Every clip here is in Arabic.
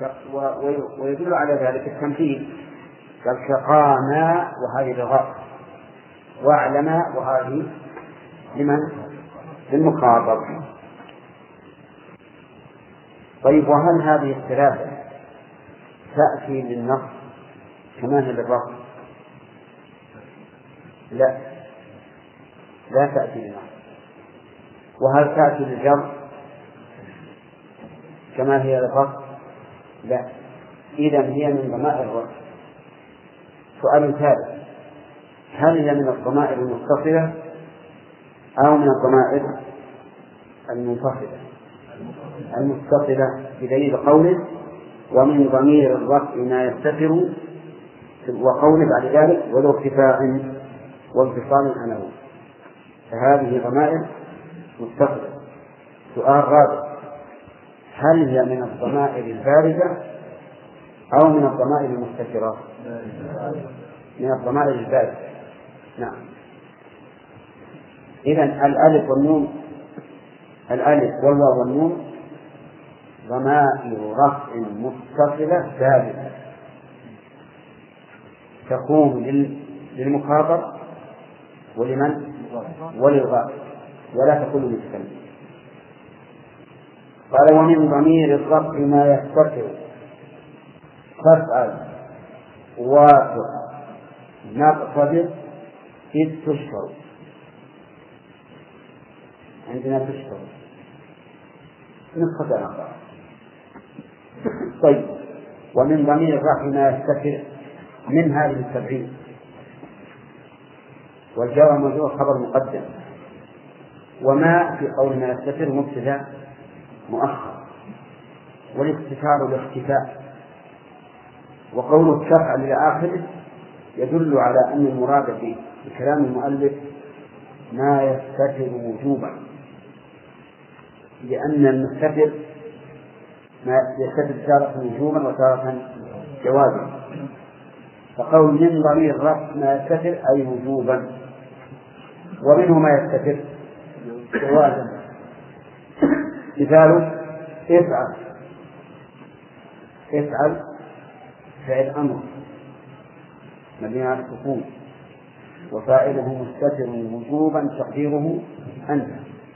ويدل على ذلك التمثيل، قال شقانا وهذه لغة، واعلم وهذه لمن؟ للمخاطب. طيب، وهل هذه الثلاثة تأتي للنص كما هي للرفع؟ لا تأتي للنص. وهل تأتي للجر كما هي للرفع؟ لا. إذن هي من ضمائر الرفع. سؤال ثالث: هل هي من الضمائر المتصلة أو من الضمائر المنفصلة؟ المتصلة، بدليل قوله ومن ضمير الرفع ما يستتر، وقوله بعد ذلك ولو ارتفاع وانفصال عنه، فهذه ضمائر متصلة. سؤال رابع: هل هي من الضمائر البارزة أو من الضمائر المستترة؟ من الضمائر البارزة. نعم. إذن الألف والنون، الألف والواو والنون ضمائر رفع متصلة بارزة تكون للمخاطب ولمن؟ وللغائب، ولا تكون للمتكلم. قال ومن ضمير الرفع ما يستتر تفعل وافق نقصد إذ تشكر. عندنا تشكر نسخة نقص. طيب، ومن ضمير الرفع ما يستتر من هذه التبعيد، والجار والمجرور خبر مقدم، وما في قول ما يستتر مبتدأ مؤخر، والاستتار والاختفاء. وقوله تفعل إلى آخره يدل على أن المراد به بكلام المؤلف ما يستتر وجوبا، لأن المستتر ما يستتر تارة وجوبا وتارة جوازا. فقول من ضمير الرفع ما يستتر أي وجوبا، ومنه ما يستتر جوازا. مثال افعل فعل أمر مبني على السكون، وفاعله مستتر وجوبا تقديره أنت.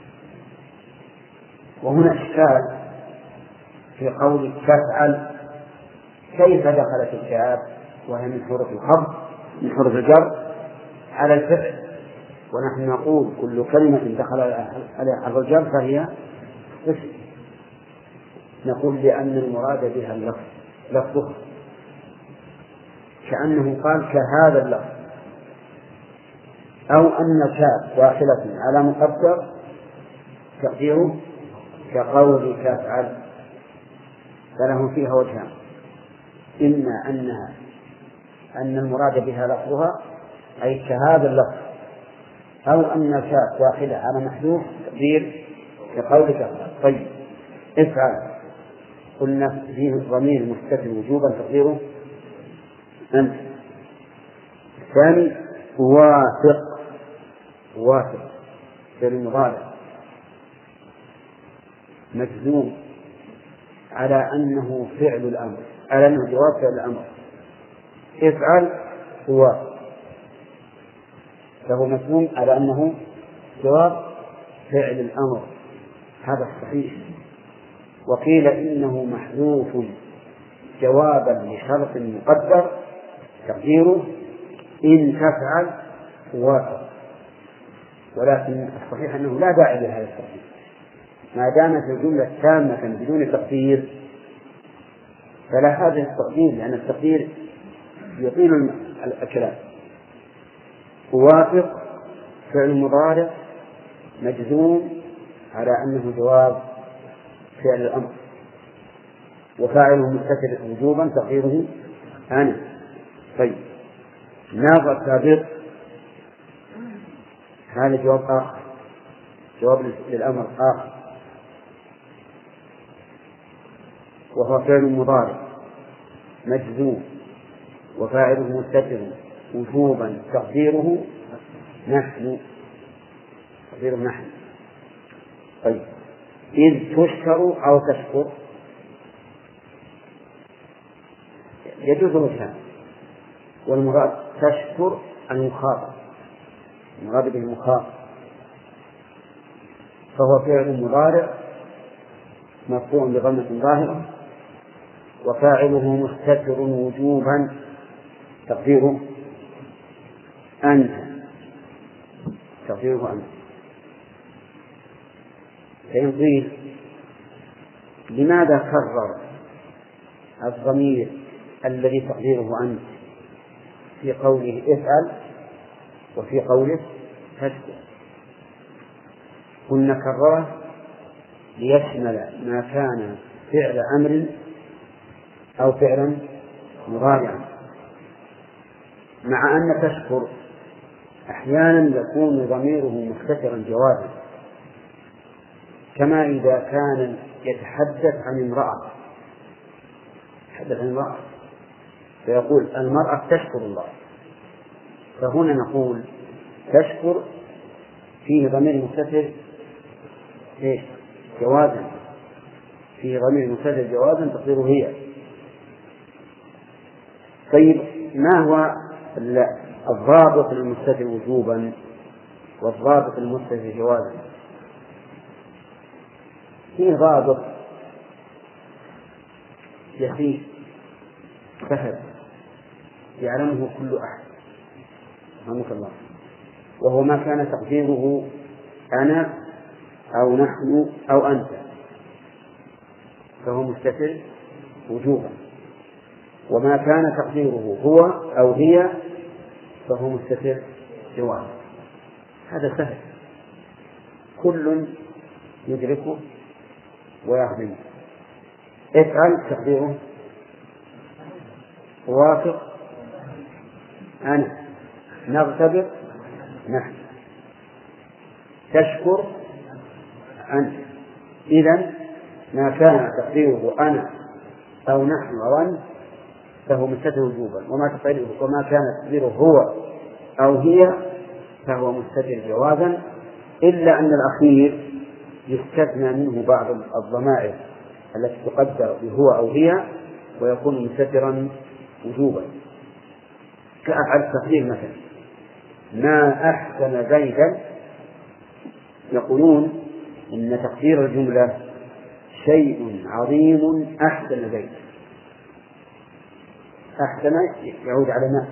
وهنا إشكال في قول تفعل، كيف دخلت الكاف وهي من حروف الخفض من حروف الجر على الفعل، ونحن نقول كل كلمة دخل عليها حرف الجر فهي اسم. نقول لأن المراد بها اللفظ لفظه، كأنه قال كهذا اللفظ، أو أن كاف داخلة على مقدر تقديره كقولك افعل. فله فيها وجهان: إما أن المراد بها لفظها أي كهذا اللفظ، أو أن كاف داخلة على محذوف تقدير كقولك افعل. طيب، افعل قلنا فيه ضمير مستتر وجوبا تقديره أنت. الثاني وافق فعل المضارع مجزوم على أنه فعل الأمر، على أنه جواب فعل الأمر. افعل فهو مجزوم على أنه جواب فعل الأمر، هذا الصحيح. وقيل إنه محذوف جوابا لشرط مقدر تقديره إن تفعل وافق. ولكن الصحيح أنه لا داعي لهذا التقدير ما دامت الجملة تامة بدون تقدير، فلا حاجة للتقدير، لأن التقدير يطيل الكلام. وافق فعل مضارع مجزوم على أنه جواب فعل الأمر، وفاعله مستتر وجوبا تقديره أنا. طيب، ناظر سابق هذا جواب آخر، جواب للأمر آخر، وهو فعل مضارع مجزوم وفاعله مستتر وجوبا تقديره نحن. طيب، إذ تشكر أو تشكر، يجوز الوجهان، والمراد تشكر المخاطب، المراد بالمخاطب، فهو فعل مضارع مرفوع بضمة ظاهرة وفاعله مستتر وجوبا تقديره أنت، تقديره أنت. فإن قيل لماذا كرر الضمير الذي تقديره أنت في قوله افعل وفي قوله تشكر؟ قلنا كرره ليشمل ما كان فعل أمر أو فعلا مضارعا، مع أن تشكر أحيانا يكون ضميره مستترا جوازا، كما إذا كان يتحدث عن امرأة، يتحدث عن امرأة فيقول المرأة تشكر الله، فهنا نقول تشكر فيه ضمير مستتر جوازا، فيه ضمير مستتر جوازا تقديره هي. طيب ما هو الضابط المستتر وجوبا والضابط المستتر جوازا؟ فيه ضابط يخيف سهل يعلمه كل أحد، رحمك الله، وهو ما كان تقديره أنا أو نحن أو أنت، فهو مستتر وجوبا، وما كان تقديره هو أو هي فهو مستتر جوازا. هذا سهل كل يدركه ويهضمه. افعل تقديره وافق أنا، نغتبر نحن، تشكر أنت. إذن ما كان تقديره أنا أو نحن أو أنت فهو مستتر وجوبا، وما كان تقديره هو أو هي فهو مستتر جوازا، إلا أن الأخير يستثنى منه بعض الضمائر التي تقدر بهو أو هي ويكون مستترا وجوبا، كأفعل التقدير مثلا ما أحسن زيدا، يقولون إن تقدير الجملة شيء عظيم أحسن زيد. أحسن يعود على ما،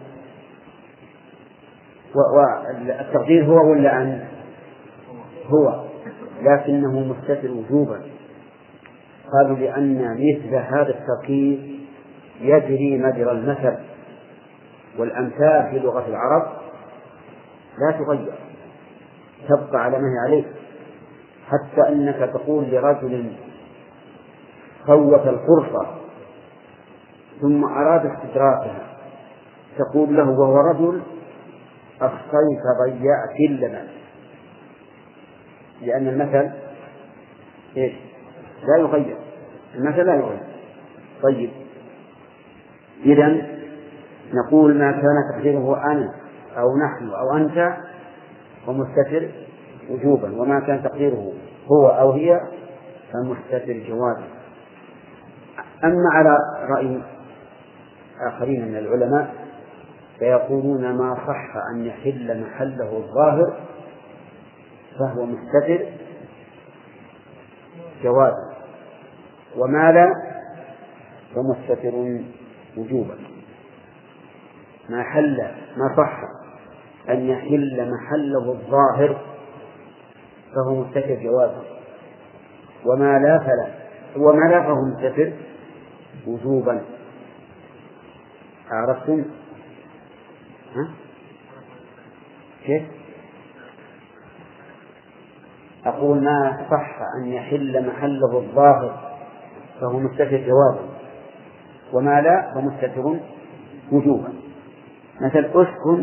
والتقدير هو ولا أن هو، لكنه مستتر وجوبا. قالوا لأن مثل هذا التقدير يجري مجرى المثل، والأمثال في لغة العرب لا تغير، تبقى على ما هي عليه، حتى أنك تقول لرجل فوت القرصة ثم أراد استدراكها تقول له وهو رجل أخطيت ضيعت اللبن، لأن المثل لا يغير، المثل لا يغير. طيب إذن نقول ما كان تقديره أنا أو نحن أو أنت فمستتر وجوبا، وما كان تقديره هو أو هي فمستتر جوازا. أما على رأي آخرين من العلماء فيقولون ما صح أن يحل محله الظاهر فهو مستتر جوازا، وما لا فمستتر وجوبا. ما صح أن يحل محله الظاهر فهو مستتر جوازا، وما لا فهو مستتر وجوبا. عرفتم؟ كيف؟ أقول ما صح أن يحل محله الظاهر فهو مستتر جوازا، وما لا فمستتر وجوبا. مثل أسكن،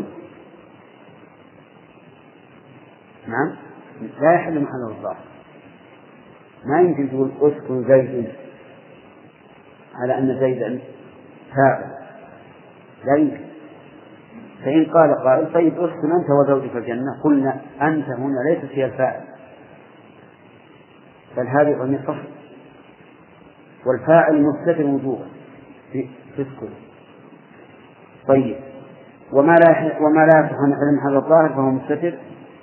نعم، لا يحل محله الظاهر، ما يمكن تقول أسكن زيد على أن زيدا فاعل، لا يمكن. فإن قال قائل طيب أسكن أنت وزوجك الجنة، قلنا أنت هنا ليست هي الفاعل، بل هذه ضمير فصل، والفاعل مستتر وجوبا في اسكن، طيب، وما لا يصح أن يحل محل الظاهر فهو مستتر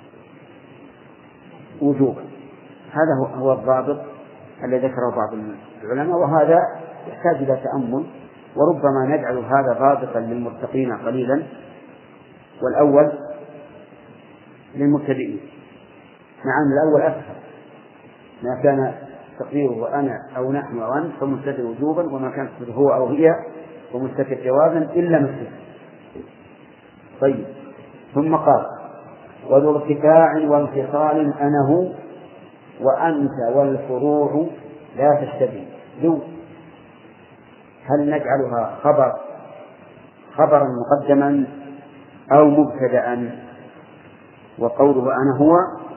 وجوبا. هذا هو الضابط الذي ذكره بعض العلماء، وهذا يحتاج إلى تأمل، وربما نجعل هذا ضابطا للمتقين قليلا والأول للمبتدئين. نعم، الأول أسهل، ما كان تقديره أنا أو نحن أو أنت فمستتر وجوبا، وما كان تقديره هو أو هي ومستتر جوازا إلا مستتر. طيب، ثم قال وذو ارتفاع وانفصال أنا هو وأنت والفروع لا تشتبه. ذو هل نجعلها خبرا مقدما أو مبتدأ؟ وقوله أنا هو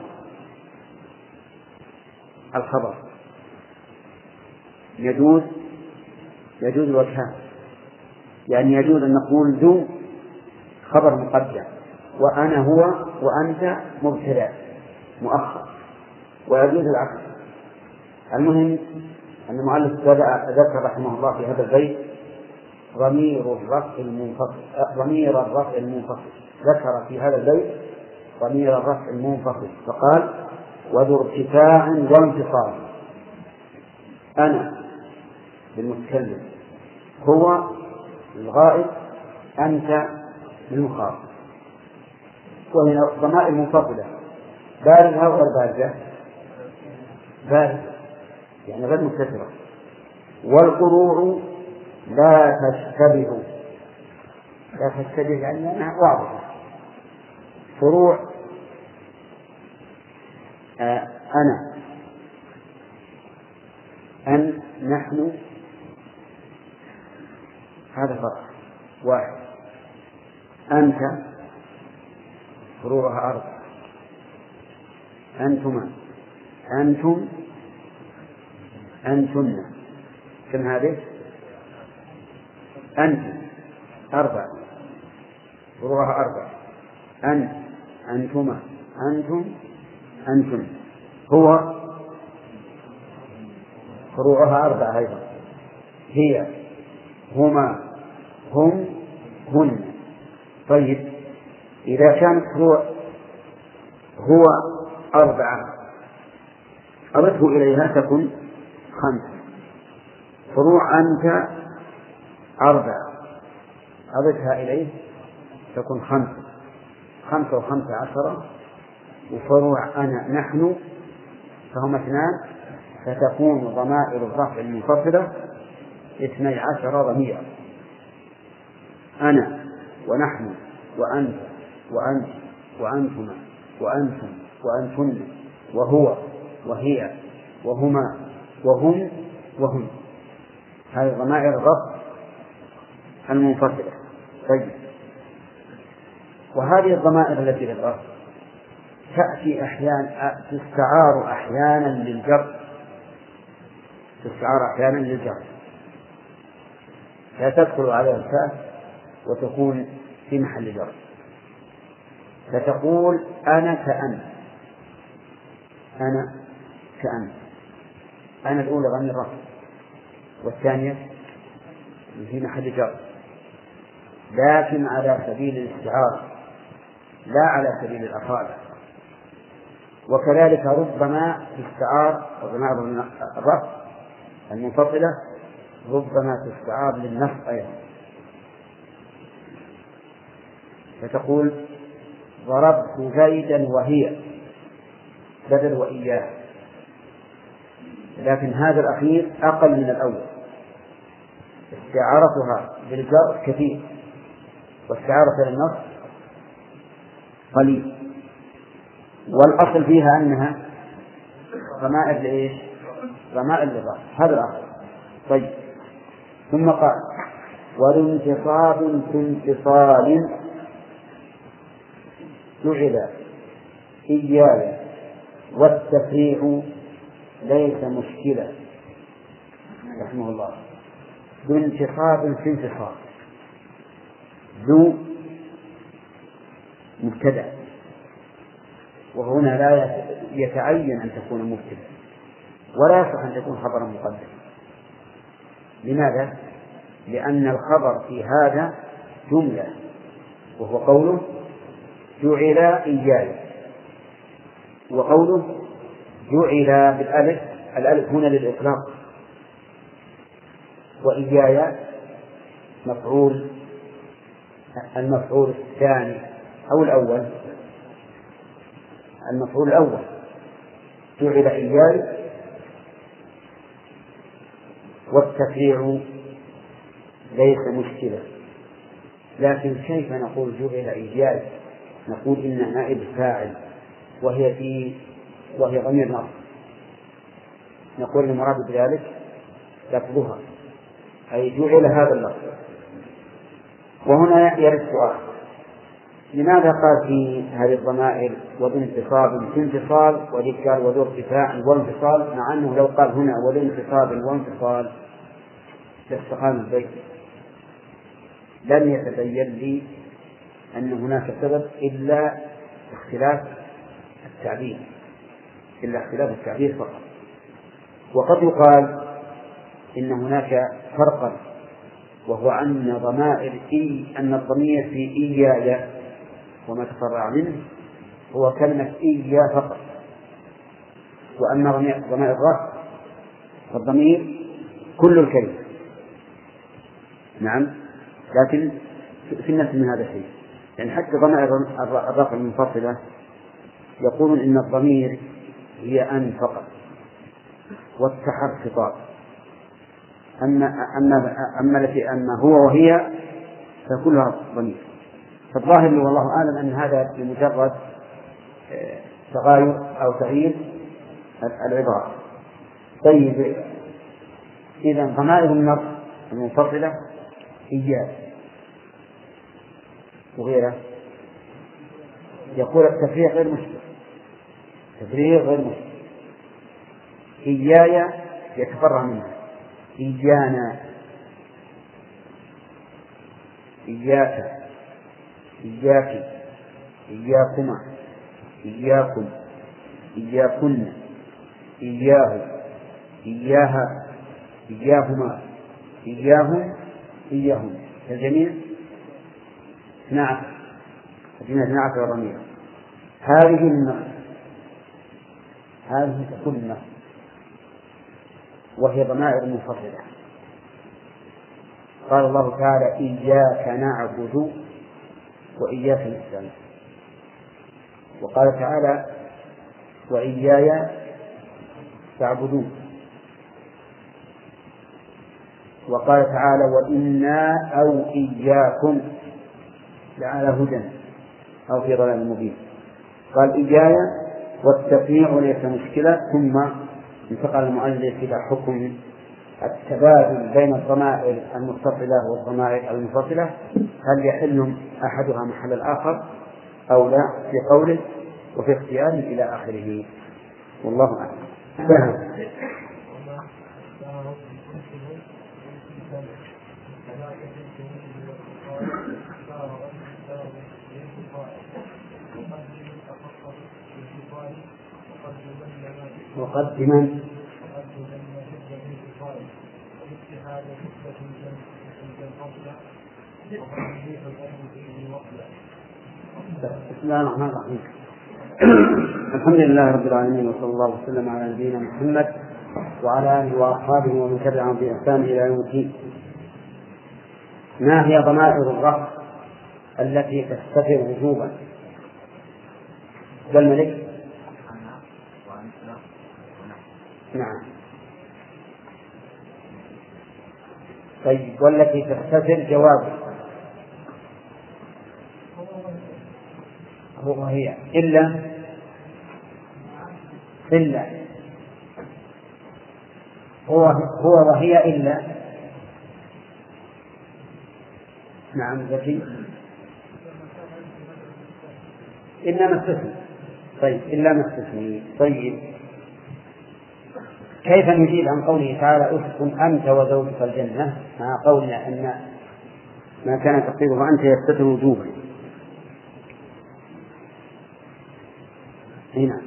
الخبر يجوز الوجهان، يعني يجوز أن نقول ذو خبر مقدم وأنا هو وأنت مبتدأ مؤخر، ويجوز العكس. المهم أن المؤلف ذكر رحمه الله في هذا البيت ضمير الرفع المنفصل، ذكر في هذا البيت ضمير الرفع المنفصل فقال وذو ارتفاع وانفصال. أنا بالمتكلم، هو الغائب، أنت بالمخاطب. وهي ضمائر منفصلة بارزة وغير بارزة، بارزة يعني غير مستترة. والفروع لا تشتبه يعني أنها واضحة. فروع أنا، أن، نحن، هذا فرق واحد. أنت فروعها 4، أنتما، أنتم، أنتن، كم هذه؟ أنت 4 فروعها 4. أنت، أنتما، أنتم، أنتم. هو فروعها 4 أيضا، هي، هما، هم، هن. طيب، إذا كانت فروع هو 4 أضفه إليها تكون 5. فروع أنت 4 أضفها إليه تكون 5 و15. وفروع أنا نحن فهم 2، فتكون ضمائر الرفع المنفصلة 12 ضميرا. أنا ونحن وأنت وأنت وأنتما وأنتم وأنتن وهو وهي وهما وهم وهم. هذه ضمائر الرفع المنفصلة. طيب، وهذه الضمائر التي للرفع تأتي أحيانا، تستعار أحيانا للجر، لا تدخل عليها الفاء وتكون في محل جر. فتقول أنا كأن، أنا كأن. أنا الأولى ضمير رفع، والثانية في محل جر، لكن على سبيل الاستعارة لا على سبيل الأصالة. وكذلك ربما تستعار ضمائر الرفع المنفصلة ربما تستعار للنصب أيضا، فتقول ضربت زيدا وهي بدل وإياه. لكن هذا الأخير أقل من الأول، استعارتها بالجر كثير واستعارة للنصب قليل. والأصل فيها أنها ضمائر لإيش؟ ضمائر للرفع. هذا الأصل. طيب، ثم قال والانتصاب في انفصال جعل إياي والتفريع ليس مشكلة رحمه الله. ذو انتصاب في انفصال، ذو مبتدأ، وهنا لا يتعين أن تكون مبتدأ ولا يصح أن تكون خبرا مقدما. لماذا؟ لأن الخبر في هذا جملة، وهو قوله جعل إياي، وقوله جعل بالألف، الألف هنا للإطلاق، وإياي مفعول، المفعول الثاني أو الأول، المفعول الأول، جعل إياي، والتفريع ليس مشكلة. لكن كيف نقول جعل إياي؟ نقول إن نائب فاعل وهي ضمير نصب، نقول المراد بذلك لفظها، أي جعل هذا اللفظ. وهنا يرد سؤال: لماذا قال في هذه الضمائر وذو انتصاب في انفصال، وذيك قال وذو ارتفاع وانفصال، مع أنه لو قال هنا وذو انتصاب وانفصال لاستقام البيت؟ لم يتبين لي أن هناك سبب إلا اختلاف التعبير فقط. وقد يقال إن هناك فرقا، وهو أن ضمائر أن الضمير في إياي وما تفرع منه هو كلمة إيا فقط، وأن ضمائر الرفع فالضمير كل الكلمة. نعم، لكن في النفس من هذا الشيء، يعني حتى ضمائر الرفع المنفصلة يقولون إن الضمير هي أن فقط، والتحر خطاب، أما التي أن هو وهي فكلها ضمير. فالظاهر والله أعلم أن هذا بمجرد تغاير أو تغيير العبارة. طيب، إذا ضمائر النصب المنفصلة إياه وغيره، يقول التفريع غير مشكل، إياي يتفرع منها، إيانا، إياك، إياك، إياكما، إياكم، إياكن، إياه، إياها، إياهما، إياهم، إياهم، الجميع 12 ضمير. هذه النص، هذه تكون النص، وهي ضمائر منفصلة. قال الله تعالى إياك نعبد وإياك نستعين، وقال تعالى وإياي تعبدون، وقال تعالى وإنا أو إياكم لعلى هدى أو في ضلال مبين. قال إياي والتفريع ليس مشكلة، ثم انتقل المؤلف إلى حكم التبادل بين الضمائر المتصلة والضمائر المنفصلة، هل يحل أحدها محل الآخر أو لا، في قوله وفي اختياره إلى آخره، والله أعلم. مقدما بسم الله الرحمن الرحيم. الحمد لله رب العالمين، وصلى الله وسلم على نبينا محمد وعلى آله وأصحابه ومن تبعهم بإحسان إلى يوم الدين. ما هي ضمائر الرفع التي تستتر وجوبا؟ والملك. نعم. طيب، والتي تستتر جوابا؟ هو وهي إلا هو وهي إلا. نعم ذكي. إلا ما استثني. طيب، إلا ما استثني. طيب، كيف نجيب عن قوله تعالى اسكن أنت وزوجك الجنة مع قولنا أن ما كان تقديره أنت يستتر وجوبا؟ هنا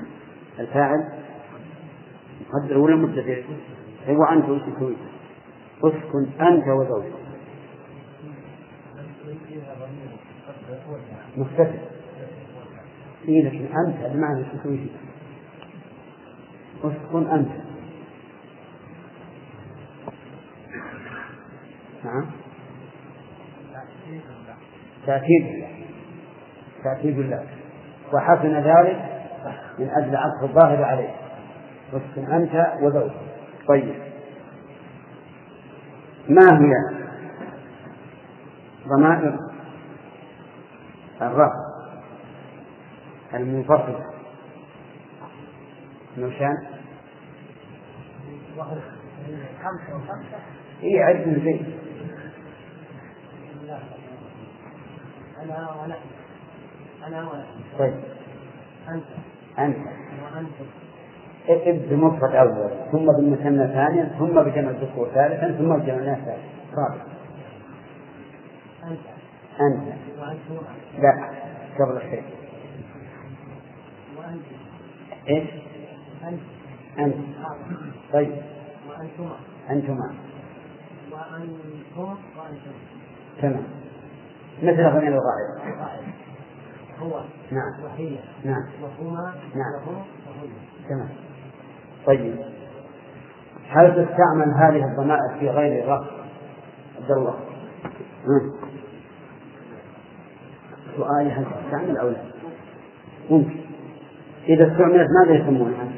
الفاعل مقدر ولا مستتر؟ هو أنت وش يسوي؟ اسكن أنت وزوجك مستتر. إيه لكن أنت بمعنى تسوي شيء. اسكن أنت. نعم تأكيد الله وحسن ذلك من أجل عطف الظاهر عليه. اسكن أنت وزوجك. طيب ما هي ضمائر الرفع المنفصلة نوشان؟ هي عد من زي أنا ونحن. طيب أنت ابد بمفرد أول ثم بالمثنى ثانيا ثم بجمع الذكور ثالثا ثم بجمع الناس ثالثا رابعا. أنت لا قبل الشيء. إيش أنت طيب أنتما تمام مثل غني الغائب هو نعم وهي نعم وهما نعم وهم وهن. تمام. طيب هل تستعمل هذه الضمائر في غير الرفع؟ عبد الله سؤالي هل تستعمل أو لا؟ ممكن. إذا استعملت ماذا يسمونها؟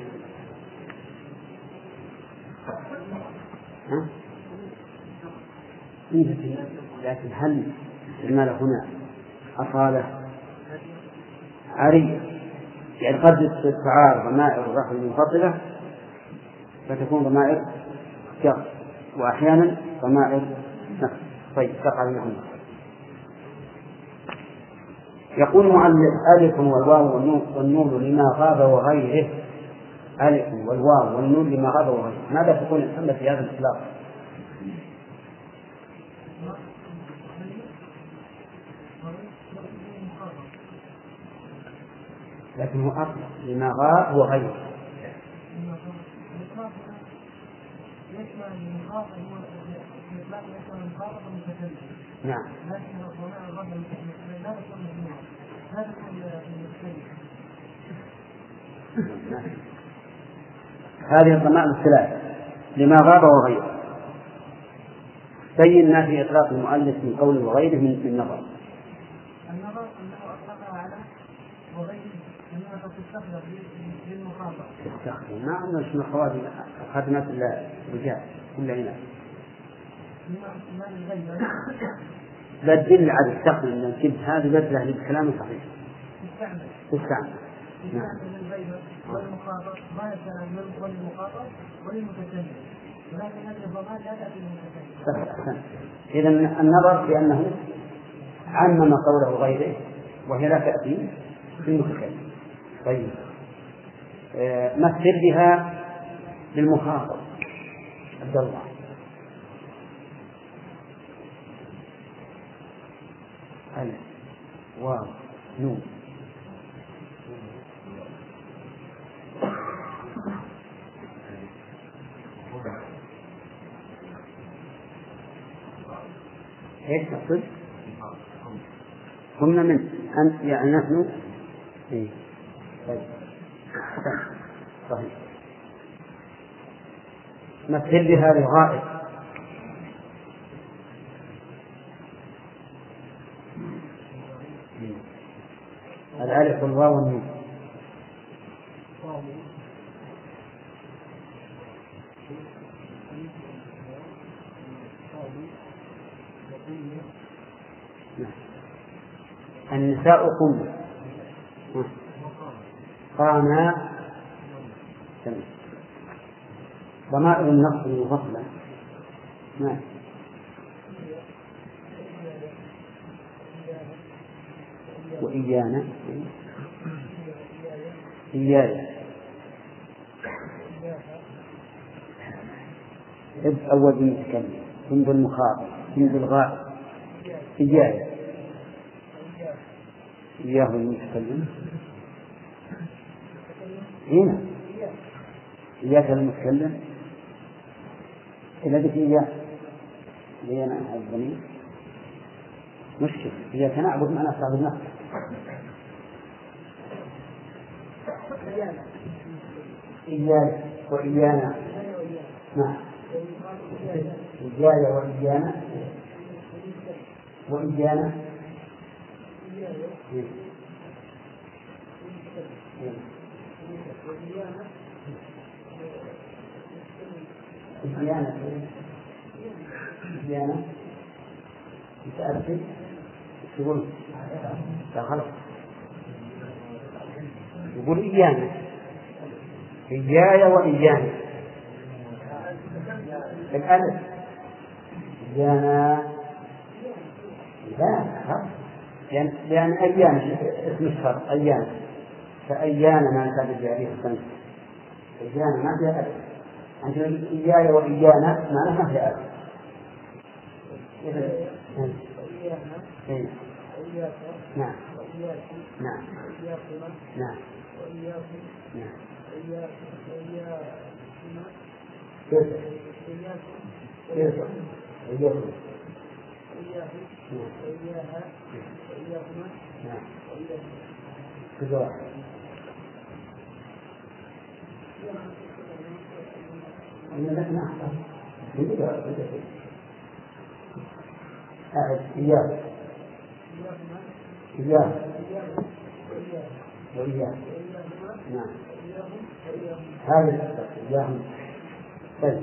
لكن هل استعمال هنا أصالة عارية؟ يعني قد تستعار ضمائر الرفع المنفصلة فتكون ضمائر جر وأحيانا ضمائر نفس. طيب تقع لهم. يقول المؤلف ألف والواو والنون لما غاب وغيره. ألف والواو والنون لما غاب وغيره. ماذا تكون الحمد في هذا الإطلاق؟ لكن هو أطلق لما غاب وغيره. نعم هذه الضمائر الثلاث لما غاب وغيره. بين ما في إطلاق المؤلف من قول وغيره من نظر. النظر أنه أطلقها على وغيره أنها تستخدم للمخاطبة. ما عندنا شنو خواتم خاتمات الرجال كل عينات. لا تدل على التقل أن كنت هذا بدله للكلام صحيح. تستعمل. نعم. والمخاطب ما يستعمل والمخاطب وللمتكلم. ولكن هذه الضمان لا تأتي للمتكلم. إذا النظر في أنه عمم قوله غيره وهي لا تأتي في المتكلم. طيب مثل بها للمخاطب عبد الله. ألف واو نون ايش تقصد؟ هم من أنت يعني نحن إيه؟ طيب صحيح. مثل بها للغائب. الألف والواو والنون. النساء قمنا قانا. ضمائر النقص المفصلة ما وإيانا إياي أول بالمتكلم ثم بالمخاطب ثم بالغائب إياي إياه المتكلم هنا إياك المتكلم إلى ذلك إياه إيانا الضمير مشكلة. إياك نعبد معناه صاحب نفسه. إياك وإيانا. نعم. إياي وإيانا وإيانا إيانا متأكد يقول لا خلص يقول إيانا إياي وإيانا الألف إيانا لا لأن أيام اسم الشرط أيام فأيام ما كان جاريه الخمس أيام ما فيها ألف أنت إياي وإيانا ما فيها ألف نعم نعم نعم نعم إياه إياه وإياه نعم هذا إياهم. طيب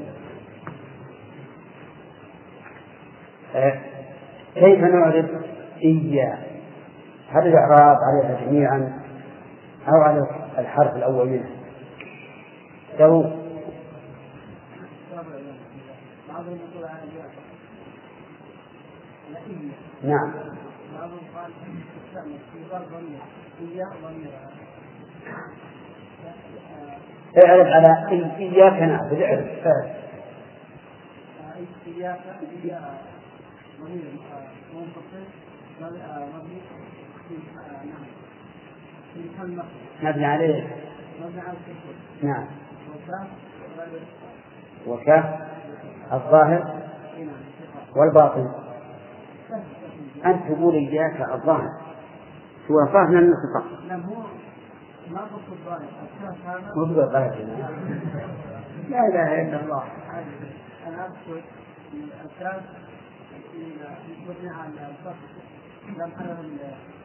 كيف نعرف إياه؟ هل الإعراب عليها جميعا أو على الحرف الأول منه؟ نعم اعرف على إياك نعبد اعرف إياك مبني عليه نعم وكاف الظاهر والباطن. أنت تقول إياك الظاهر هو فاهمنا النصف ما قصد الظاهر مو الظاهر لا إله إلا الله. أنا أقصد الأساس مبني على الفصل لم أعلم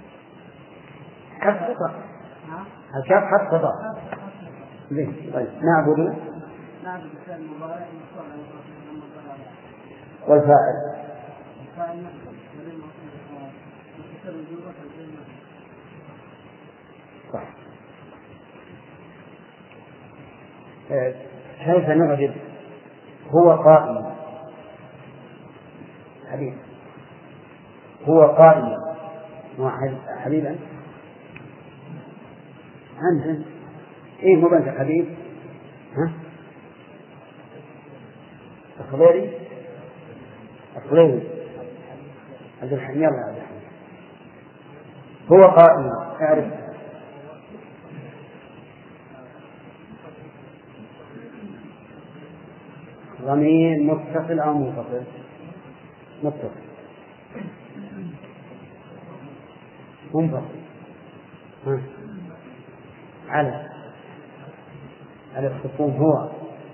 حرف خطأ الكاف حرف خطأ. طيب نعبد الفعل المضارع والفاعل صح. كيف نعرف هو قائم حبيب هو قائم حبيبا أنت إيه مو بنت حبيب ها الخضيري عبد الحميد الله عبد الحميد هو قائم اعرف ضمير متصل أو منفصل متصل منفصل على السكون هو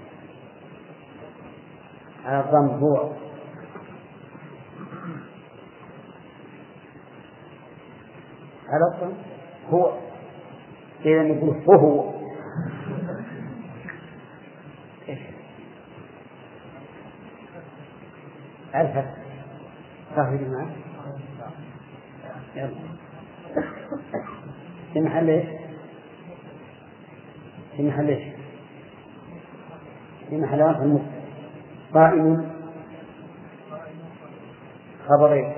على الضم هو على الضم هو إذا نقول هو عرفت صاحب معه يلا في محل ايش؟ في محل ايش؟ في محل رفع المبتدأ قائم خبرين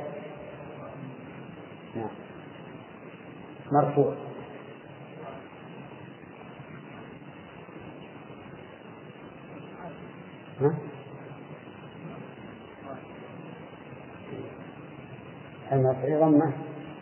نعم مرفوع المرفوع ضمه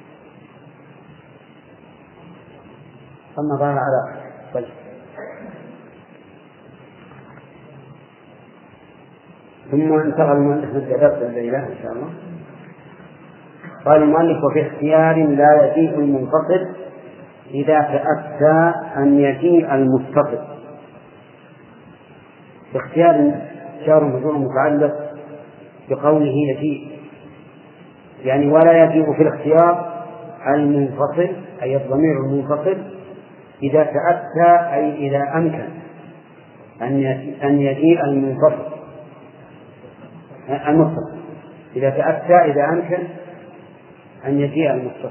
ضم ظهر على طيب ثم انتقل المؤلف من درس الليلة إن شاء الله. قال المؤلف: وفي اختيار لا يجيء المنفصل إذا تأتى أن يجيء المتصل. في اختيار مجرور متعلق بقوله يجيء، يعني ولا يجيء في الاختيار المنفصل أي الضمير المنفصل إذا تأتى أي إذا أمكن أن يجيء المتصل إذا تأتى إذا أمكن أن يجيء المتصل.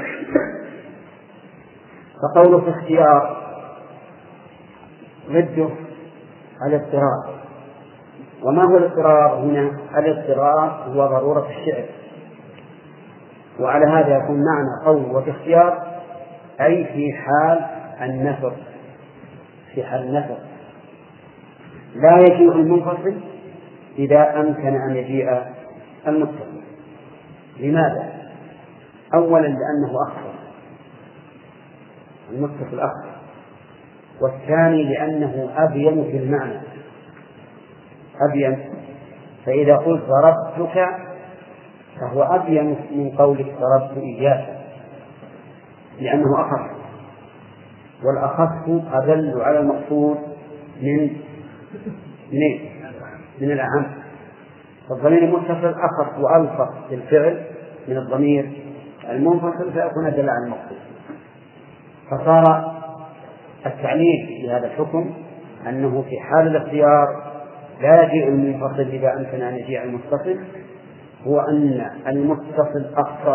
فقوله في اختيار ضده الاضطرار. وما هو الاضطرار هنا؟ الاضطرار هو ضرورة الشعر، وعلى هذا يكون معنى قول وفي اختيار أي في حال النثر. في حال النثر لا يجيء المنفصل إذا أمكن أن يجيء المتصل. لماذا؟ أولا لأنه أخطر، المتصل أخطر، والثاني لأنه أبين في المعنى، أبين. فإذا قلت ضربتك فهو أبين من قولك ضربت إياك، لأنه أخف، والأخف أدل على المقصود من الأعم. فالضمير المتصل أخف وألصق في الفعل من الضمير المنفصل، فيكون أدل على المقصود. فصار التعليل لهذا الحكم أنه في حال الاختيار لا يجيء المنفصل إذا أمكن أن يجيء المتصل، هو أن المتصل أخطر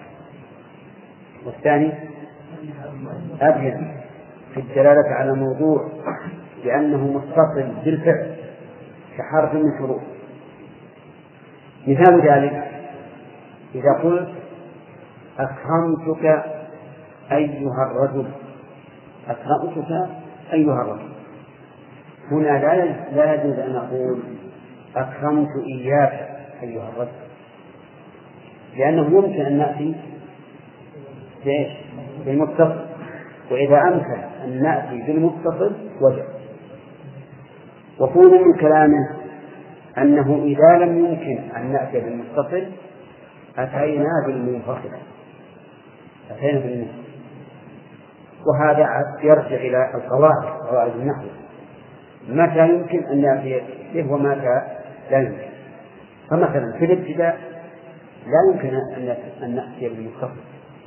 والثاني أبين في الدلالة على موضوع، لأنه متصل بالفعل كحرف من حروف. مثال ذلك إذا قلت أكرمتك أيها الرجل، أكرمتك أيها الرجل، هنا لا يجوز أن أقول أكرمت إياك أيها الرجل، لأنه يمكن أن نأتي بالمتصل، وإذا أمكن أن نأتي بالمتصل وجب. وفهم من كلامه أنه إذا لم يمكن أن نأتي بالمتصل أتينا بالمنفصل، وهذا يرجع إلى قواعد النحو، متى يمكن أن نأتي به ومتى لا يمكن. فمثلا في الابتداء لا يمكن أن نأتي بالمتصل،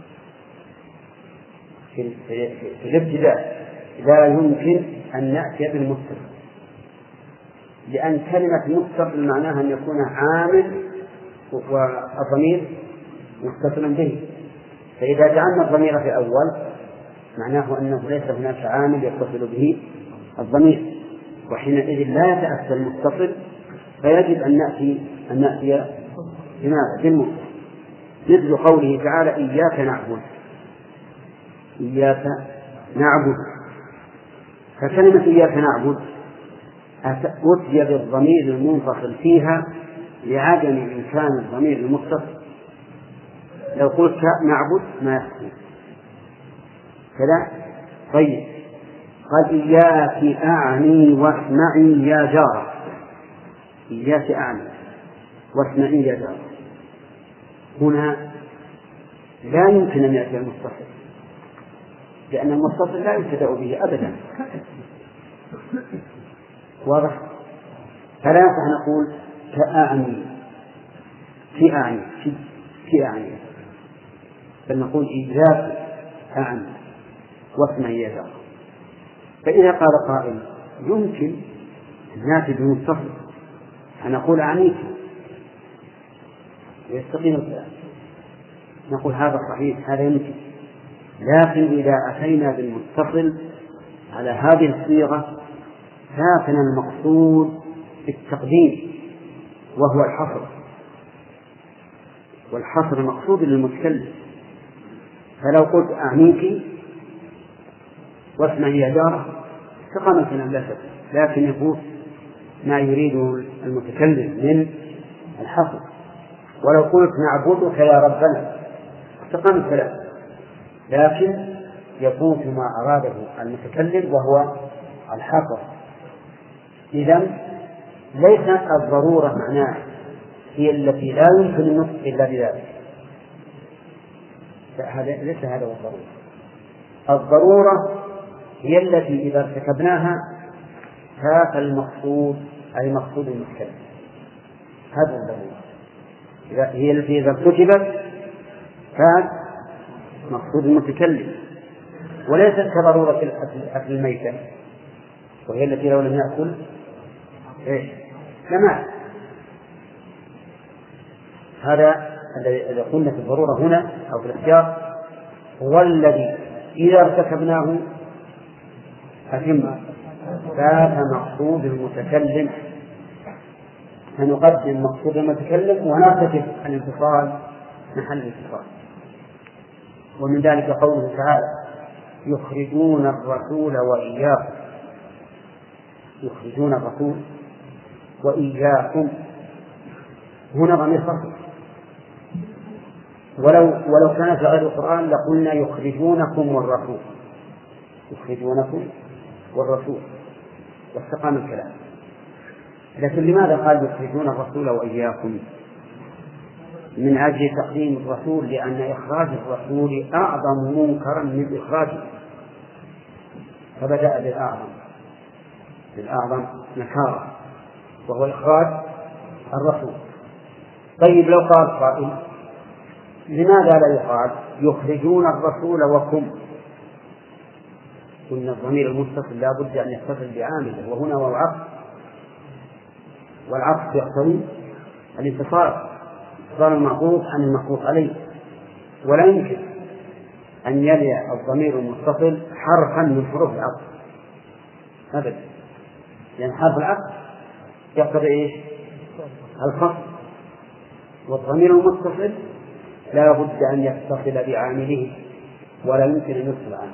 في الابتداء لا يمكن أن نأتي بالمتصل، لأن كلمة متصل معناها أن يكون عامل والضمير متصل به. فإذا جعلنا الضمير في أول معناه أنه ليس هناك عامل يتصل به الضمير، وحينئذ لا يتأتى المتصل، فيجب أن نأتي بماذا؟ بالمتصل. مثل قوله تعالى إياك نعبد، إياك نعبد، فكلمة إياك نعبد أتي بالضمير المنفصل فيها لعدم إمكان الضمير المتصل. لو قلت نعبد ما يحصل كذا. طيب قال إياك أعني واسمعي يا جارة، إياك أعني واسمعي يا جارة، هنا لا يمكن أن يأتي المتصل، لأن المتصل لا يبتدأ به أبدا، واضح؟ فلا يصح نقول كأعني كأعني، بل نقول إياك أعني واسمعي يا جارة. فإذا قال قائل يمكن أن نأتي بالمتصل فنقول أعنيك ويستقيم الكلام، نقول هذا صحيح، هذا يمكن. لكن إذا أتينا بالمتصل على هذه الصيغة فاتنا المقصود بالتقديم وهو الحصر، والحصر مقصود للمتكلم. فلو قلت أعنيك واسمعي يا جارة استقام الكلام لا شك، لكن يفوت ما يريده المتكلم من الحصر. ولو قلت نعبدك يا ربنا استقام الكلام، لكن يفوت ما أراده المتكلم وهو الحصر. إذن ليس الضرورة معناه هي التي لا يمكن النطق إلا بذلك، ليس هذا هو الضرورة. الضرورة هي التي إذا ارتكبناها فات المقصود، أي مقصود المتكلم. هذا الضرورة هي التي إذا ارتكبت فات مقصود المتكلم، وليست كضرورة أكل الميتة، وهي التي لو لم يأكل لمات. هذا الذي قلنا في الضرورة هنا أو في الاختيار هو الذي إذا ارتكبناه فات مقصود المتكلم، فنقدم مقصود المتكلم ونرتكب الانفصال محل الانفصال. ومن ذلك قوله تعالى يخرجون الرسول وإياكم، يخرجون الرسول وإياكم هنا ضمير فصل، ولو كان في غير القرآن لقلنا يخرجونكم والرسول، يخرجونكم والرسول واستقام الكلام. لكن لماذا قال يخرجون الرسول وإياكم؟ من أجل تقديم الرسول، لأن إخراج الرسول أعظم منكرا من إخراجه، فبدأ بالأعظم نكارة وهو إخراج الرسول. طيب لو قال قائل لماذا لا يقال يخرجون الرسول وكم؟ قلنا الضمير المتصل لا بد أن يتصل بعامله، وهنا والعطف يقتضي الانتصار، انتصار المعطوف عن المعطوف عليه، ولا يمكن أن يلي الضمير المتصل حرفا من حروف العطف أبدا، لأن حرف العطف يقتضي إيش؟ الفصل، والضمير المتصل لا بد أن يتصل بعامله ولا يمكن أن يفصل عنه.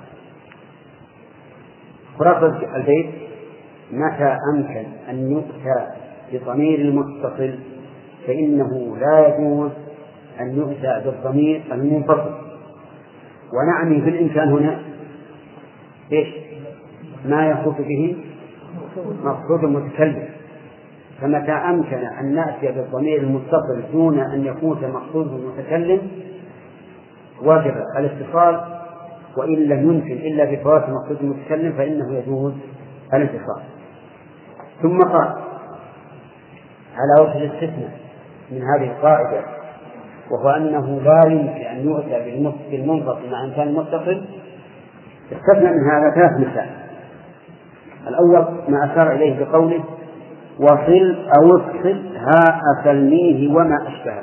خلاصة البيت متى أمكن أن يؤتى بضمير المتصل فإنه لا يجوز أن يؤتى بالضمير المنفصل، ونعني في الإمكان هنا إيش؟ ما يخص به مقصود المتكلم. فمتى أمكن أن نأتي بالضمير المتصل دون أن يكون مقصود المتكلم واجب الاتصال، وإن لم يمكن إلا بفوات مقصود المتكلم فإنه يجوز الانفصال. ثم قال على وجه الاستثناء من هذه القاعدة، وهو أنه لا يمكن أن يؤتى بالمنفصل مع إمكان المتصل، استثنى من هذا 3 مثال. الأول ما أشار إليه بقوله وصل أو افصل ها أسلميه وما أشبهه.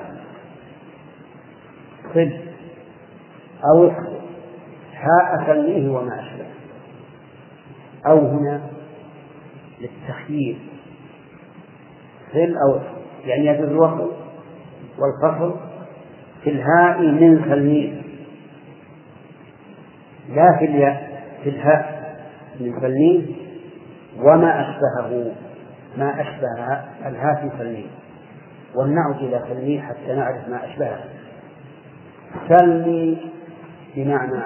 صل أو افصل ها أسلميه وما أشبهه، أو هنا للتخيير، صل أو افصل يعني يجوز الوصل والفصل في الهاء من سلميه، لا في الياء، في الهاء من سلميه وما أشبهه، ما أشبه الهاء في سلميه، ونعود إلى سلميه حتى نعرف ما أشبهه. سلمي بمعنى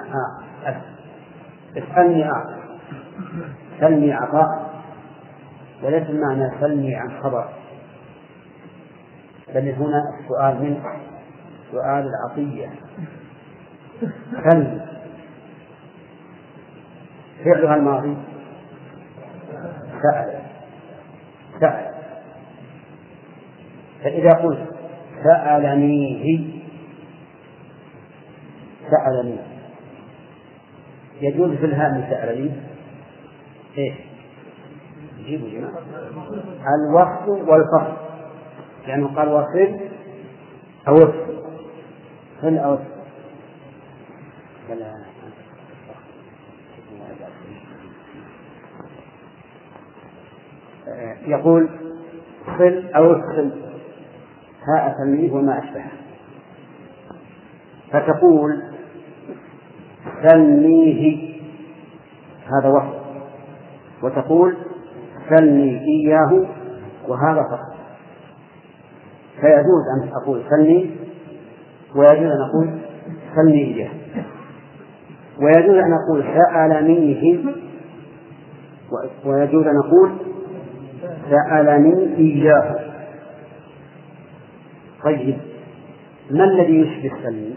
اسألني سلمي عطاء، وليس المعنى سلمي عن خبر، بل هنا السؤال من سؤال العطية. سلمي فعلها الماضي سأل، فإذا قلت سألني يجوز في الهاء من سألني إيه؟ جيبوا جماعة الوصل والفصل، يعني قال وصل أو افصل، صل أو افصل. يقول صل أو افصل ها أسلميه وما أشبهه، فتقول سلميه هذا وصل، وتقول سلمي إياه وهذا فصل. فيجوز أن أقول سلمي، ويجوز أن أقول سلمي إياه، ويجوز أن أقول سألنيه، ويجوز أن أقول سألني إياه. طيب ما الذي يشبه السلم؟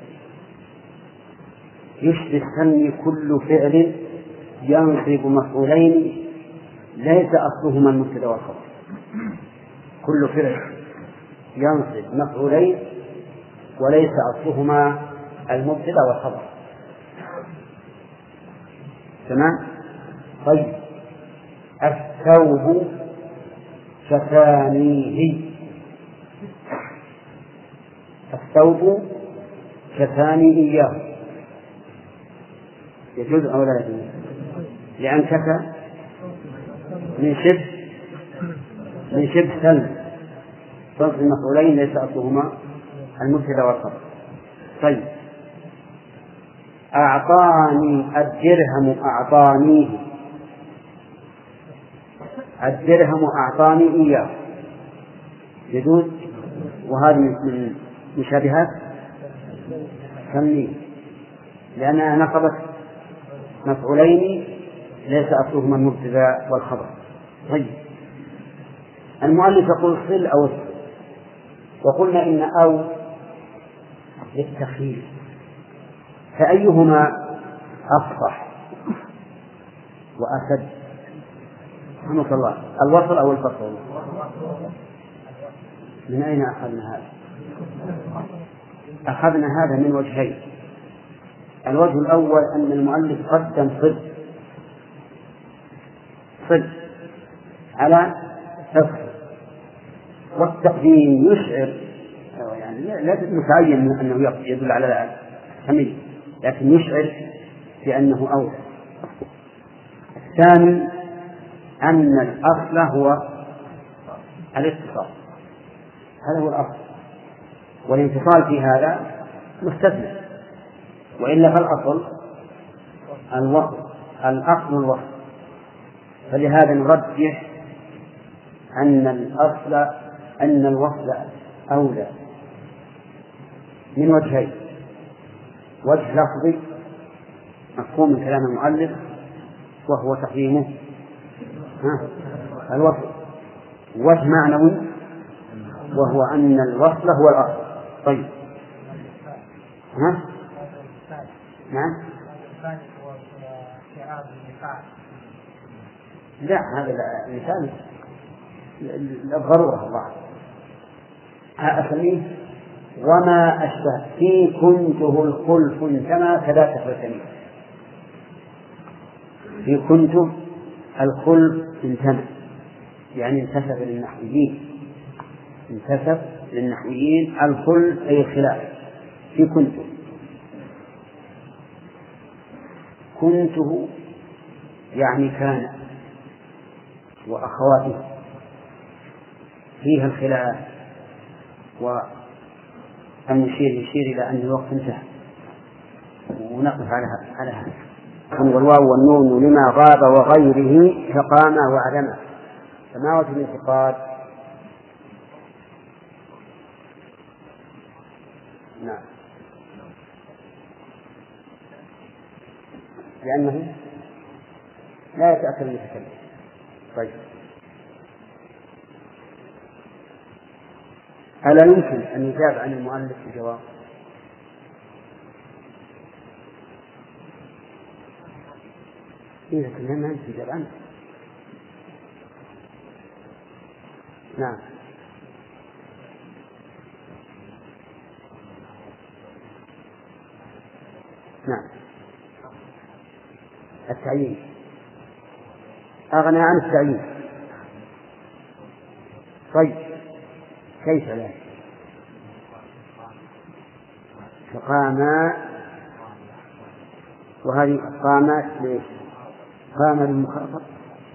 يشبه السلم كل فعل ينصب مفعولين ليس أصلهما المبتدأ والخبر. كل فعل ينصب مفعولين وليس أصلهما المبتدأ والخبر. تمام؟ طيب الثوب كفانيه. الثوب كفاني إياه يجوز أو لا يجوز؟ لأن كفى من شبه سلم صرف المفعولين ليس أصلهما المبتدأ والخبر. طيب أعطاني الدرهم أعطانيه. الدرهم أعطاني إياه يجوز، وهذه من مشابهات سميه لأنها نصبت مفعولين ليس أصلهما المبتدأ والخبر. طيب المؤلف يقول صل أو اصل، وقلنا إن أو للتخيير، فأيهما أفصح وأسد؟ رحمك الله، الوصل أو الفصل؟ من أين أخذنا هذا؟ أخذنا هذا من وجهين. الوجه الأول أن المؤلف قدم صل على فصل، والتقديم يشعر يعني لا متعين أنه يدل على الحميد، لكن يشعر بأنه أولى. الثاني أن الأصل هو الاتصال، هذا هو الأصل، والانفصال في هذا مستثنى، وإلا فالأصل الوصل، الأصل الوصل. فلهذا نرجح أن الأصل أن الوصل أولى من وجهين: وجه لفظي مفهوم من كلام المؤلف وهو تقديمه الوصل، وجه معنوي وهو أن الوصل هو الأصل. طيب نعم. لا، هذا المثال الضرورة الله أسميه وما أشبه في كنته الخلف انتمى كذا تفرسني. في كنته الخلف انتمى يعني انتسب للنحويين الخلف أي الخلاف. في كنته يعني كان وأخواته فيها الخلاف، والمشير يشير إلى أن الوقت انتهى ونقف على هذا. والواو والنون لما غاب وغيره فقام وعلم. فما وجه الانتقاد؟ نعم، لأنه لا يتأكد المتكلم. طيب ألا يمكن أن يجاب عن المؤلف بجواب؟ إذا كنا ما يجاب عنه. نعم. نعم، التعيين أغنى عن التعيين. طيب كيف ذلك؟ فقام، وهذه قامت ليش؟ قام للمخاطب.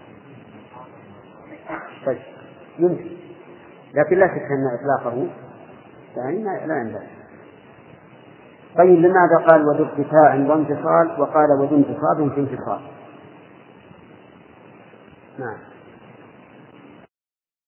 طيب يمكن، لكن لا شك أن إطلاقه يعني لا ينبغي. طيب لماذا قال وذو ارتفاع وانفصال وقال وذو انتصاب في انفصال؟ نعم.